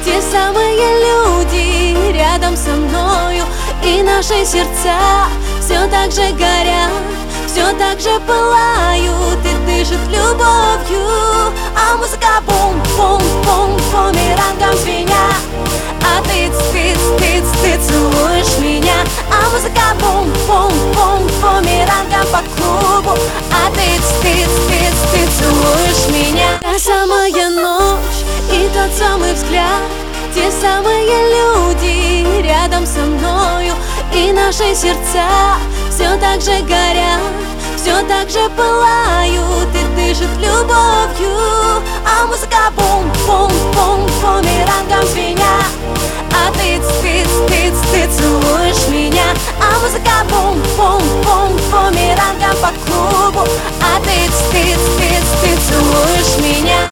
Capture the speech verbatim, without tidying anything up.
те самые люди рядом со мною, и наши сердца все так же горят, все так же пылают и дышат любовью. А музыка бум-бум-бум по бумерангам звенят, а ты ты ты ты целуешь меня. А музыка бум-бум-бум по бумерангам по клубу, а ты ты ты ты целуешь меня. Та самая ночь и тот самый взгляд, те самые люди рядом со мною, и наши сердца все так же горят, все так же пылают и дышат любовью. А музыка бум-бум-бум по бумерангам звенят, а ты ты ты ты целуешь меня. А музыка бум-бум-бум по бумерангам по клубу, а ты ты ты ты целуешь